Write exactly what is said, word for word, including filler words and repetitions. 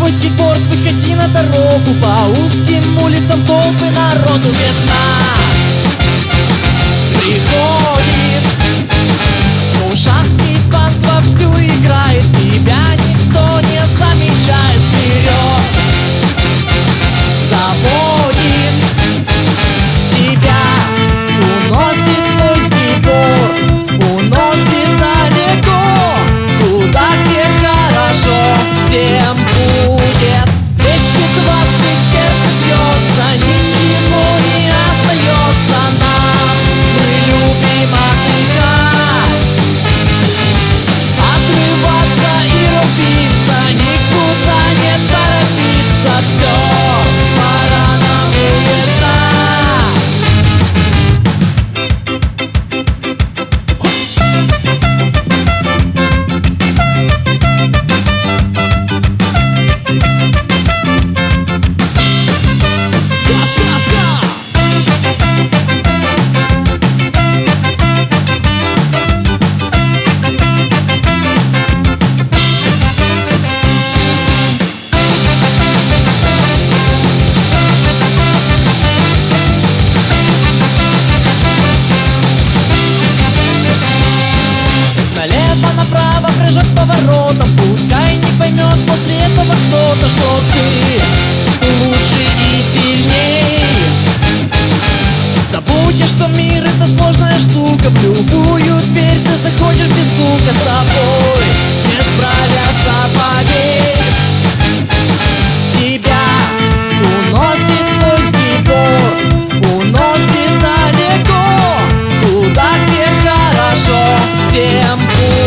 твой скейтборд, выходи на дорогу. По узким улицам толпы народу. Весна приходит, в ушах скейтпанк вовсю играет. Тебя никто не замечает. Вперед заводит, тебя уносит твой скейтборд, уносит далеко, туда, где хорошо всем будет. Двести двадцать сердце бьется, ничего не остается нам. Мы любим отдыхать, отрываться и рубиться, никуда не торопиться. Все, пора нам уезжать. Налево-направо, прыжок с поворотом. Пускай не поймет после этого кто-то, что ты лучше и сильней. Забудешь, что мир это сложная штука. В любую дверь ты заходишь без стука. С тобой не справятся, поверь. Тебя уносит твой скейтборд, уносит далеко, туда, где хорошо всем будет.